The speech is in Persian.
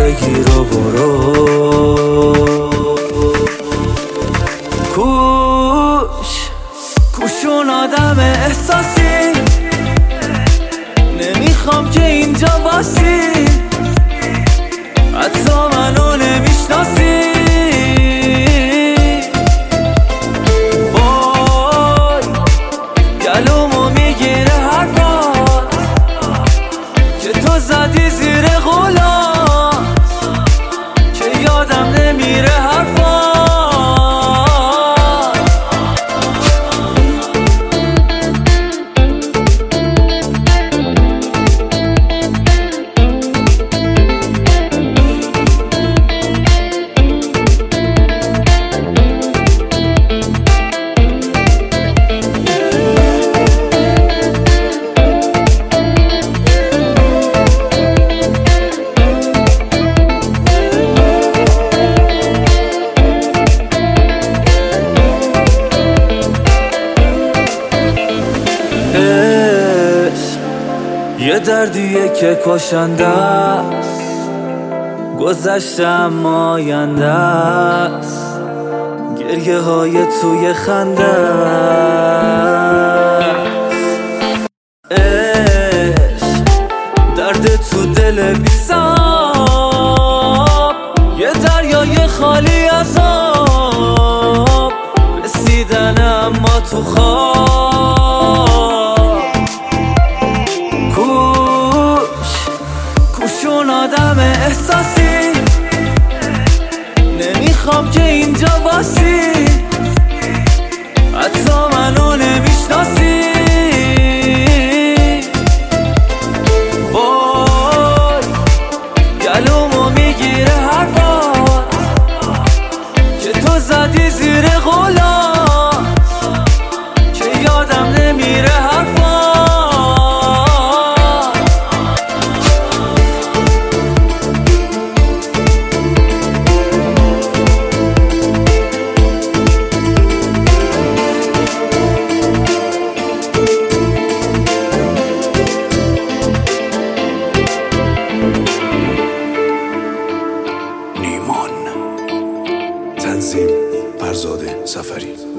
بگیر و برو. کوشون آدم احساسی، نمیخوام که اینجا باسی، حتی منو نمیشناسی. وای گلومو میگیره حرفات که تو زدی زیر غولات، که یادم نمیره حرفات. یه دردیه که کشنده است، گذشتم آینده است، گریه های توی خنده است. عشق درد تو دل بی‌حساب، یه دریای خالی از آب، رسیدن اما تو خواب. کوشون آدم احساسی، نمیخوام که اینجا باسی، حتی منو نمیشناسی. وای گلومو میگیره حرفات که تو زدی زیر غولات، که یادم نمیره حرفات. تنظیم فرزاد سفری.